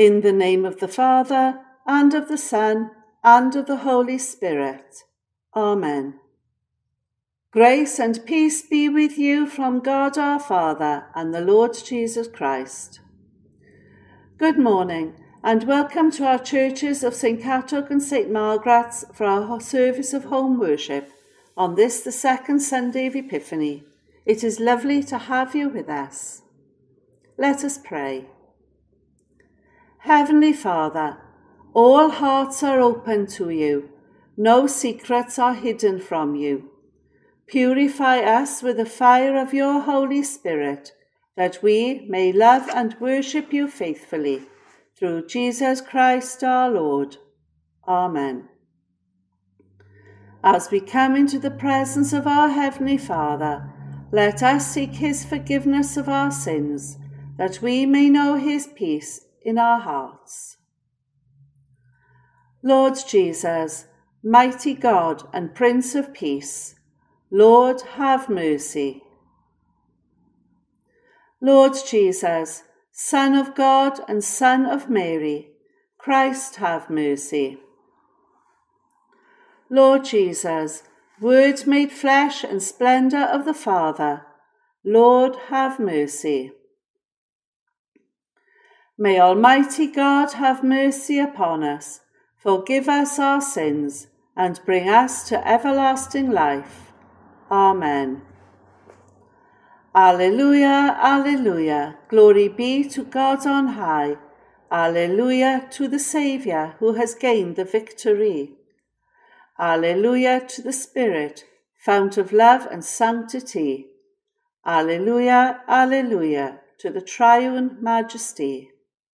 In the name of the Father, and of the Son, and of the Holy Spirit. Amen. Grace and peace be with you from God our Father and the Lord Jesus Christ. Good morning, and welcome to our churches of St. Catherine and St. Margaret's for our service of home worship on this, the second Sunday of Epiphany. It is lovely to have you with us. Let us pray. Heavenly Father, all hearts are open to you. No secrets are hidden from you. Purify us with the fire of your Holy Spirit, that we may love and worship you faithfully. Through Jesus Christ our Lord. Amen. As we come into the presence of our Heavenly Father, let us seek his forgiveness of our sins, that we may know his peace in our hearts. Lord Jesus, mighty God and Prince of Peace, Lord, have mercy. Lord Jesus, Son of God and Son of Mary, Christ, have mercy. Lord Jesus, Word made flesh and splendour of the Father, Lord, have mercy. May Almighty God have mercy upon us, forgive us our sins, and bring us to everlasting life. Amen. Alleluia, alleluia, glory be to God on high. Alleluia to the Saviour who has gained the victory. Alleluia to the Spirit, fount of love and sanctity. Alleluia, alleluia to the triune majesty.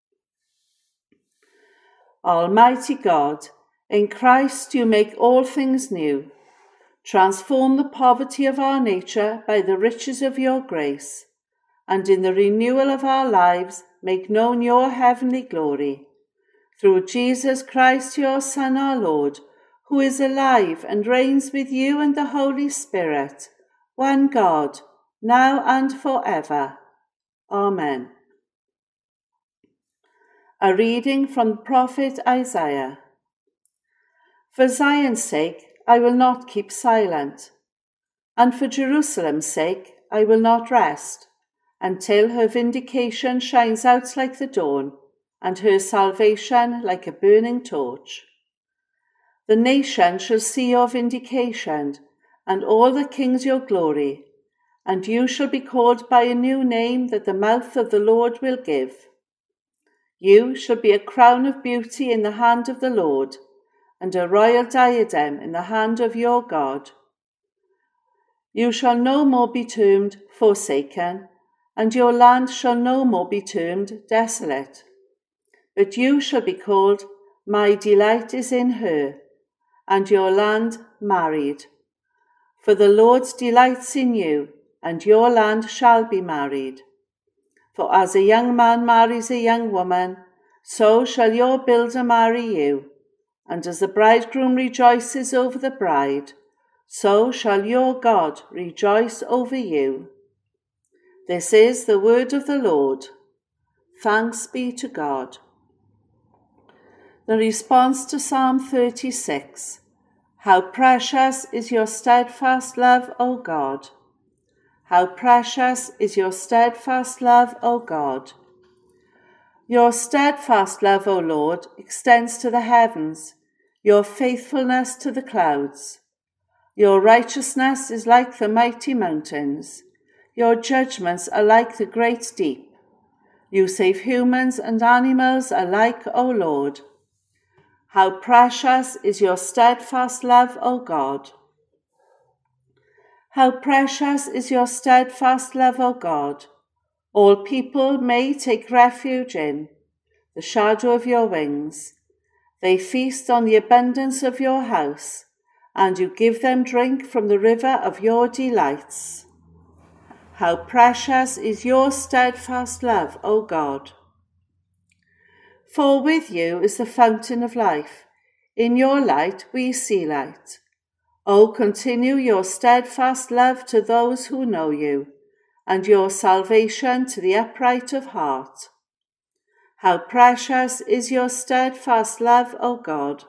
Almighty God, in Christ you make all things new. Transform the poverty of our nature by the riches of your grace, and in the renewal of our lives make known your heavenly glory. Through Jesus Christ, your Son, our Lord, who is alive and reigns with you and the Holy Spirit, one God, now and forever. Amen. A reading from the prophet Isaiah. For Zion's sake I will not keep silent, and for Jerusalem's sake I will not rest, until her vindication shines out like the dawn, and her salvation like a burning torch. The nations shall see your vindication, and all the kings your glory, and you shall be called by a new name that the mouth of the Lord will give. You shall be a crown of beauty in the hand of the Lord, and a royal diadem in the hand of your God. You shall no more be termed forsaken, and your land shall no more be termed desolate. But you shall be called, My delight is in her, and your land married. For the Lord delights in you, and your land shall be married. For as a young man marries a young woman, so shall your builder marry you. And as the bridegroom rejoices over the bride, so shall your God rejoice over you. This is the word of the Lord. Thanks be to God. The response to Psalm 36. How precious is your steadfast love, O God! How precious is your steadfast love, O God! Your steadfast love, O Lord, extends to the heavens, your faithfulness to the clouds. Your righteousness is like the mighty mountains. Your judgments are like the great deep. You save humans and animals alike, O Lord. How precious is your steadfast love, O God! How precious is your steadfast love, O God! All people may take refuge in the shadow of your wings. They feast on the abundance of your house, and you give them drink from the river of your delights. How precious is your steadfast love, O God! For with you is the fountain of life. In your light we see light. O continue your steadfast love to those who know you, and your salvation to the upright of heart. How precious is your steadfast love, O God.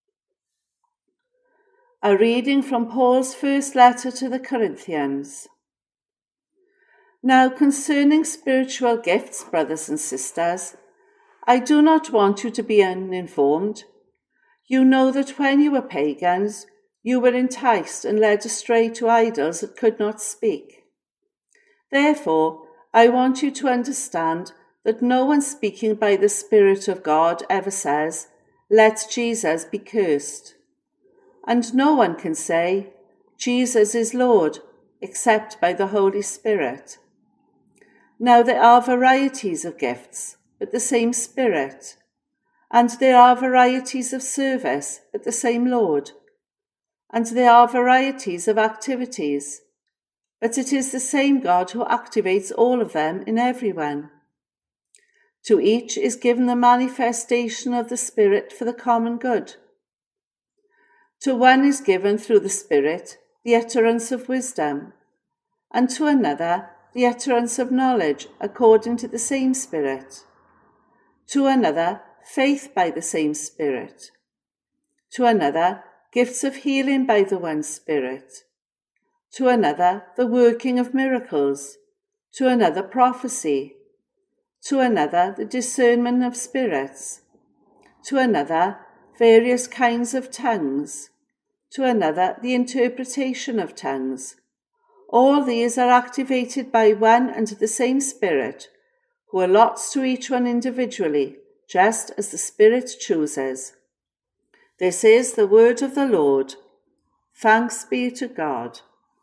A reading from Paul's first letter to the Corinthians. Now concerning spiritual gifts, brothers and sisters, I do not want you to be uninformed. You know that when you were pagans, you were enticed and led astray to idols that could not speak. Therefore, I want you to understand that no one speaking by the Spirit of God ever says, "Let Jesus be cursed." And no one can say, "Jesus is Lord," except by the Holy Spirit. Now there are varieties of gifts, but the same Spirit. And there are varieties of service, but the same Lord. And there are varieties of activities, but it is the same God who activates all of them in everyone. To each is given the manifestation of the Spirit for the common good. To one is given through the Spirit the utterance of wisdom, and to another the utterance of knowledge according to the same Spirit. To another faith by the same Spirit. To another gifts of healing by the one Spirit. To another the working of miracles. To another prophecy. To another the discernment of spirits. To another various kinds of tongues. To another the interpretation of tongues. All these are activated by one and the same Spirit, who allots to each one individually, just as the Spirit chooses. This is the word of the Lord. Thanks be to God.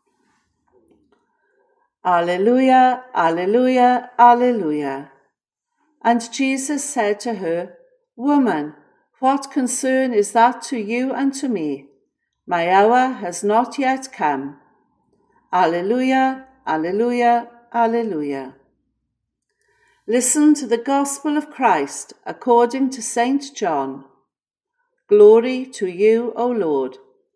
Alleluia, alleluia, alleluia. And Jesus said to her, "Woman, what concern is that to you and to me? My hour has not yet come." Alleluia, alleluia, alleluia. Listen to the Gospel of Christ according to St. John. Glory to you, O Lord.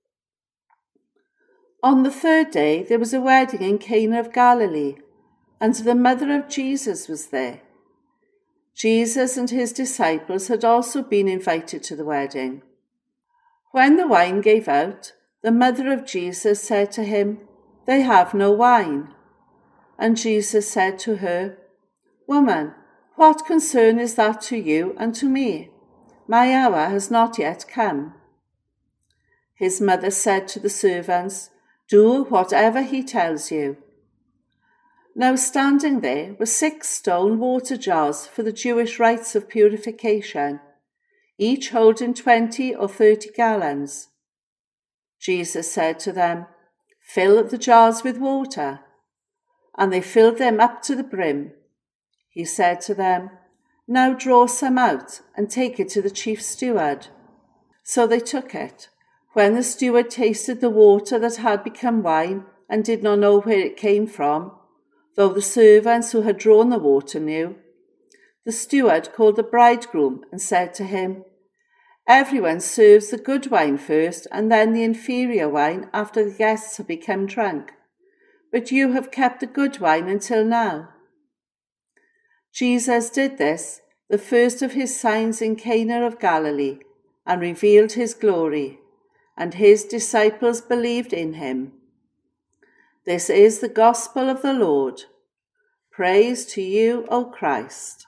On the third day there was a wedding in Cana of Galilee, and the mother of Jesus was there. Jesus and his disciples had also been invited to the wedding. When the wine gave out, the mother of Jesus said to him, "They have no wine." And Jesus said to her, "Woman, what concern is that to you and to me? My hour has not yet come." His mother said to the servants, "Do whatever he tells you." Now standing there were 6 stone water jars for the Jewish rites of purification, each holding 20 or 30 gallons. Jesus said to them, "Fill the jars with water." And they filled them up to the brim. He said to them, "Now draw some out and take it to the chief steward." So they took it. When the steward tasted the water that had become wine and did not know where it came from, though the servants who had drawn the water knew, the steward called the bridegroom and said to him, "Everyone serves the good wine first and then the inferior wine after the guests have become drunk. But you have kept the good wine until now." Jesus did this, the first of his signs in Cana of Galilee, and revealed his glory, and his disciples believed in him. This is the gospel of the Lord. Praise to you, O Christ.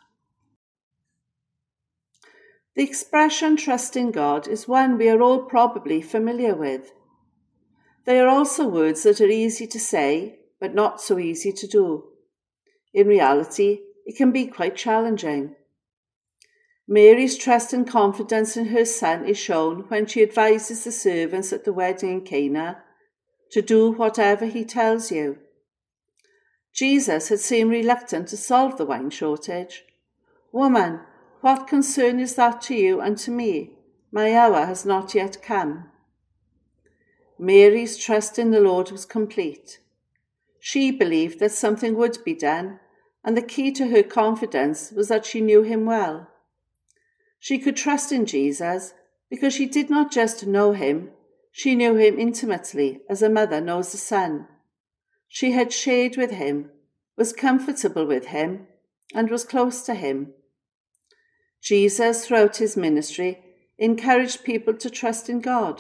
The expression "trust in God" is one we are all probably familiar with. They are also words that are easy to say, but not so easy to do. In reality, it can be quite challenging. Mary's trust and confidence in her son is shown when she advises the servants at the wedding in Cana to do whatever he tells you. Jesus had seemed reluctant to solve the wine shortage. "Woman, what concern is that to you and to me? My hour has not yet come." Mary's trust in the Lord was complete. She believed that something would be done, and the key to her confidence was that she knew him well. She could trust in Jesus because she did not just know him, she knew him intimately as a mother knows a son. She had shared with him, was comfortable with him, and was close to him. Jesus, throughout his ministry, encouraged people to trust in God.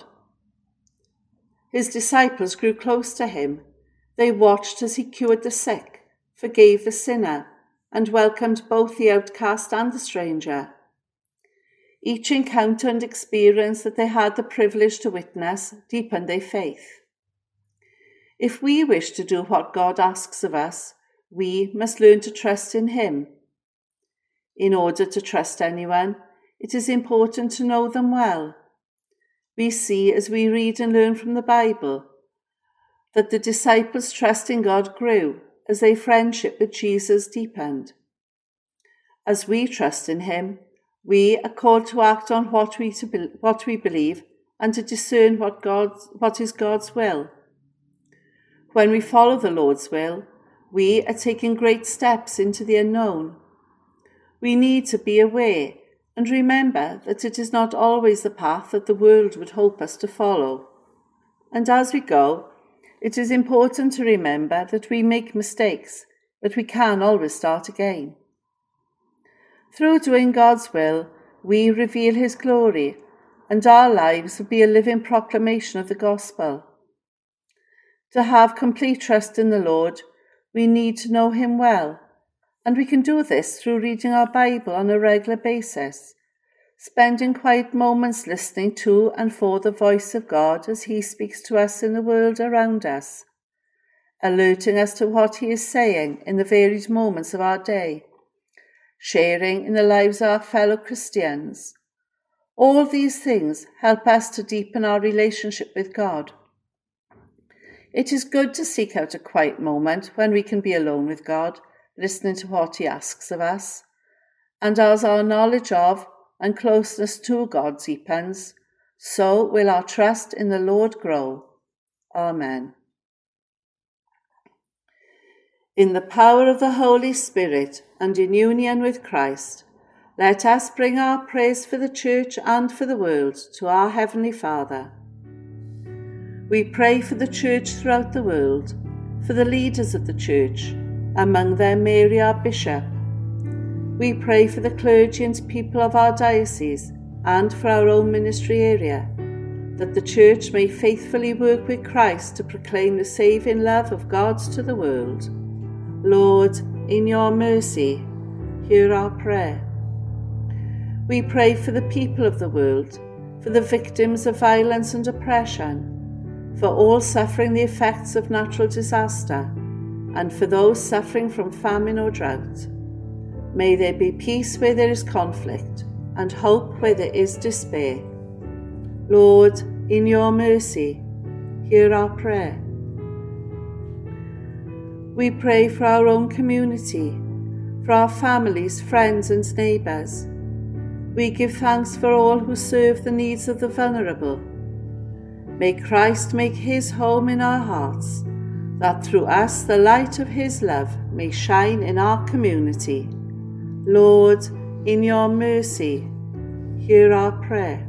His disciples grew close to him. They watched as he cured the sick, forgave the sinner, and welcomed both the outcast and the stranger. Each encounter and experience that they had the privilege to witness deepened their faith. If we wish to do what God asks of us, we must learn to trust in him. In order to trust anyone, it is important to know them well. We see as we read and learn from the Bible that the disciples' trust in God grew as their friendship with Jesus deepened. As we trust in him, we are called to act on what we believe and to discern what is God's will. When we follow the Lord's will, we are taking great steps into the unknown. We need to be aware and remember that it is not always the path that the world would hope us to follow. And as we go, it is important to remember that we make mistakes, but we can always start again. Through doing God's will, we reveal his glory, and our lives will be a living proclamation of the gospel. To have complete trust in the Lord, we need to know him well, and we can do this through reading our Bible on a regular basis, spending quiet moments listening to and for the voice of God as he speaks to us in the world around us, alerting us to what he is saying in the varied moments of our day, sharing in the lives of our fellow Christians. All these things help us to deepen our relationship with God. It is good to seek out a quiet moment when we can be alone with God, listening to what he asks of us. And as our knowledge of and closeness to God deepens, so will our trust in the Lord grow. Amen. In the power of the Holy Spirit and in union with Christ, let us bring our praise for the Church and for the world to our Heavenly Father. We pray for the Church throughout the world, for the leaders of the Church, among them Mary our Bishop. We pray for the clergy and people of our diocese and for our own ministry area, that the Church may faithfully work with Christ to proclaim the saving love of God to the world. Lord, in your mercy, hear our prayer. We pray for the people of the world, for the victims of violence and oppression, for all suffering the effects of natural disaster, and for those suffering from famine or drought. May there be peace where there is conflict, and hope where there is despair. Lord, in your mercy, hear our prayer. We pray for our own community, for our families, friends and neighbours. We give thanks for all who serve the needs of the vulnerable. May Christ make his home in our hearts, that through us the light of his love may shine in our community. Lord, in your mercy, hear our prayer.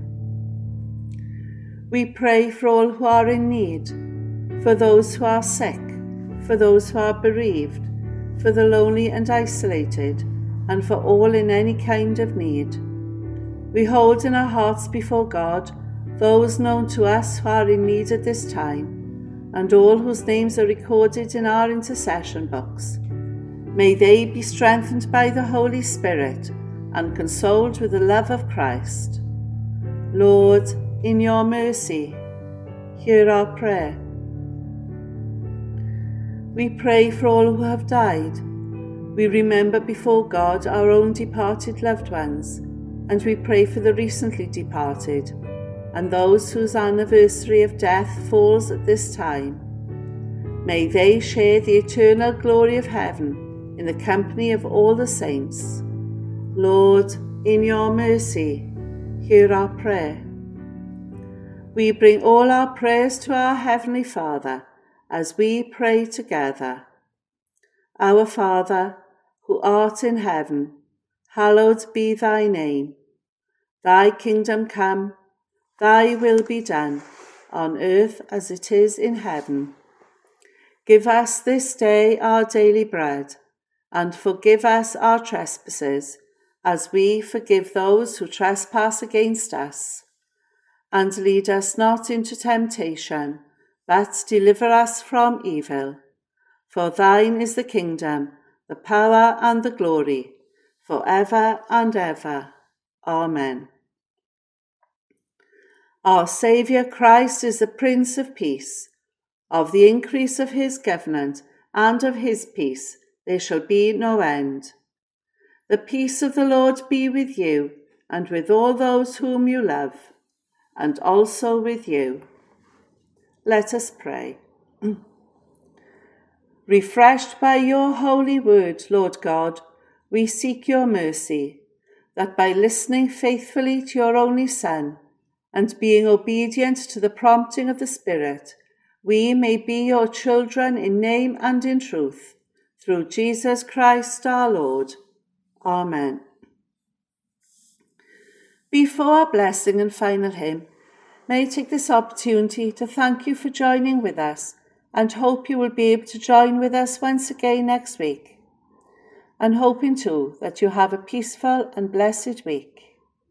We pray for all who are in need, for those who are sick, for those who are bereaved, for the lonely and isolated, and for all in any kind of need. We hold in our hearts before God those known to us who are in need at this time, and all whose names are recorded in our intercession books. May they be strengthened by the Holy Spirit and consoled with the love of Christ. Lord, in your mercy, hear our prayer. We pray for all who have died. We remember before God our own departed loved ones, and we pray for the recently departed, and those whose anniversary of death falls at this time. May they share the eternal glory of heaven in the company of all the saints. Lord, in your mercy, hear our prayer. We bring all our prayers to our Heavenly Father as we pray together. Our Father, who art in heaven, hallowed be thy name. Thy kingdom come, thy will be done, on earth as it is in heaven. Give us this day our daily bread, and forgive us our trespasses, as we forgive those who trespass against us. And lead us not into temptation, but deliver us from evil. For thine is the kingdom, the power and the glory, for ever and ever. Amen. Our Saviour Christ is the Prince of Peace. Of the increase of his government and of his peace there shall be no end. The peace of the Lord be with you, and with all those whom you love, and also with you. Let us pray. Refreshed by your holy word, Lord God, we seek your mercy, that by listening faithfully to your only Son, and being obedient to the prompting of the Spirit, we may be your children in name and in truth, through Jesus Christ our Lord. Amen. Before our blessing and final hymn, may I take this opportunity to thank you for joining with us, and hope you will be able to join with us once again next week. And hoping too that you have a peaceful and blessed week.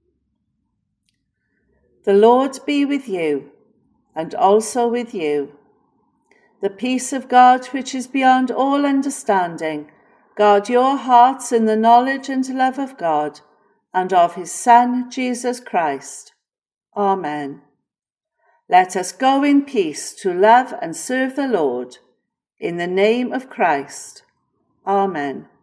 The Lord be with you, and also with you. The peace of God, which is beyond all understanding, guard your hearts in the knowledge and love of God, and of his Son, Jesus Christ. Amen. Let us go in peace to love and serve the Lord. In the name of Christ. Amen.